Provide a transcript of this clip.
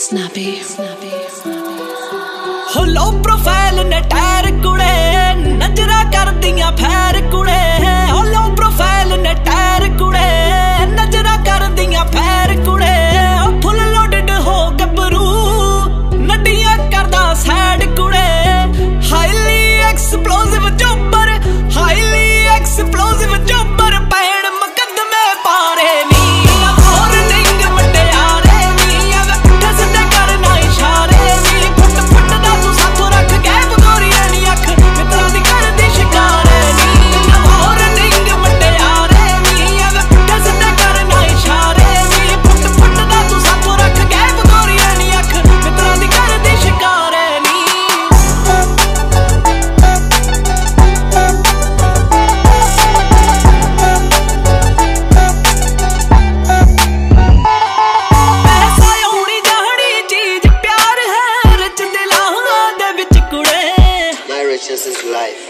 Snappy. हो low profile ने tyre कुड़े नजरा कर दियां फैर कुड़े हो लो प्रोफाइल ने टायर कुड़े नजरा कर दियां फैर कुड़े फुल लोडेड हो गबरू नडियां करदा सैड कुड़े हाईली एक्सप्लोसिव जोबर हाईली एक्सप्लोसिव जोबर पैण मुकदमे पारे नी This is life.